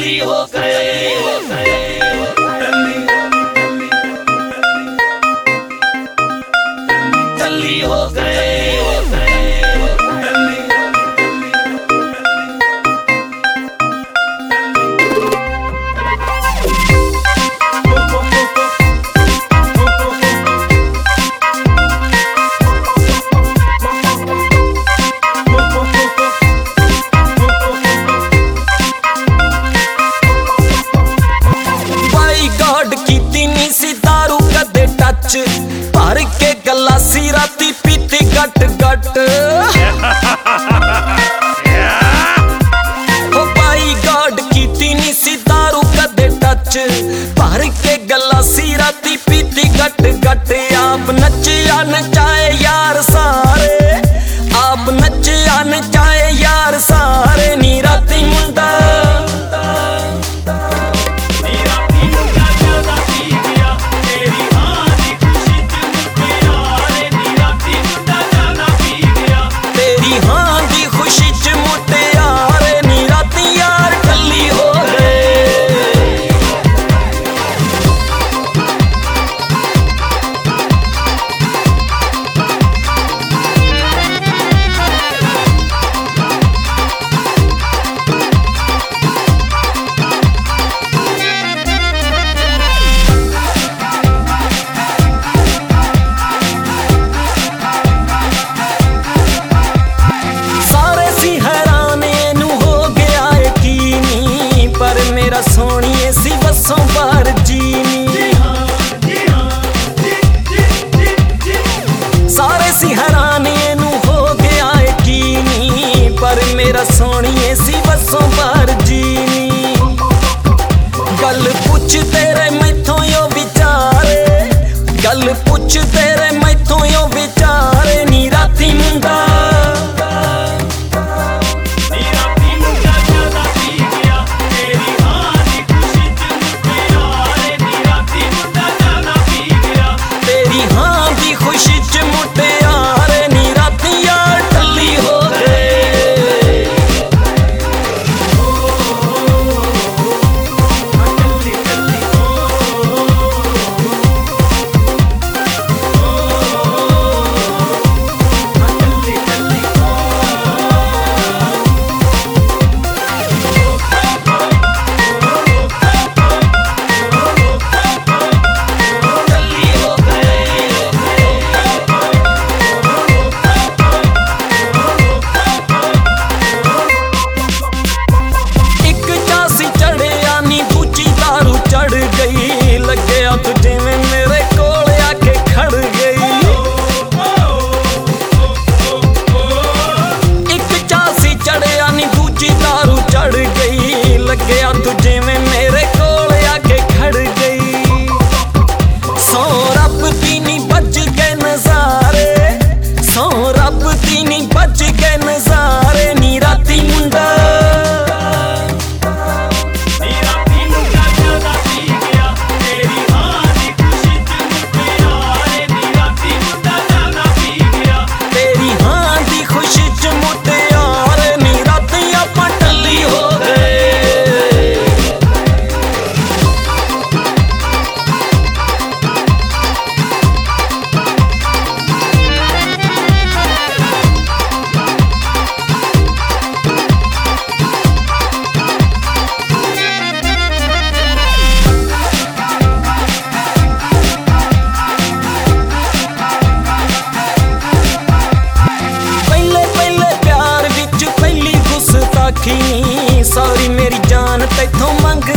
टल्ली हो गए, टल्ली हो गए। भर के गलासी राती पीती गट गट हो भाई गॉड कीती नी सी दारू कदे टच। भर के गलासी राती पीती गट गट। आप नचिया नचाए यार सारे, आप नचिया नचाए यार सारे। नी राती मुंडा मेरा सोनिए सी बसों बार जीनी। सारे सी हैरान नू हो गया यकीनी, पर मेरा सोनिए सी बसों बार जीनी। गल पुछ तेरे मैथों यो विचारे, गल पुछ तेरे मैथों यो विचारे। नी राती मुंडा तुझे में मेरे कोल आके खड़ गई। एक चासी चढ़िया नी दूजी दारू चढ़ गई। लग्या तुझे में मेरे कोल आके खड़ गई। सौ रब दी नी बज गए नजारे, सौ रब दी नी बज गए नजारे। नी राती मुंडा सॉरी मेरी जान तैथों मंग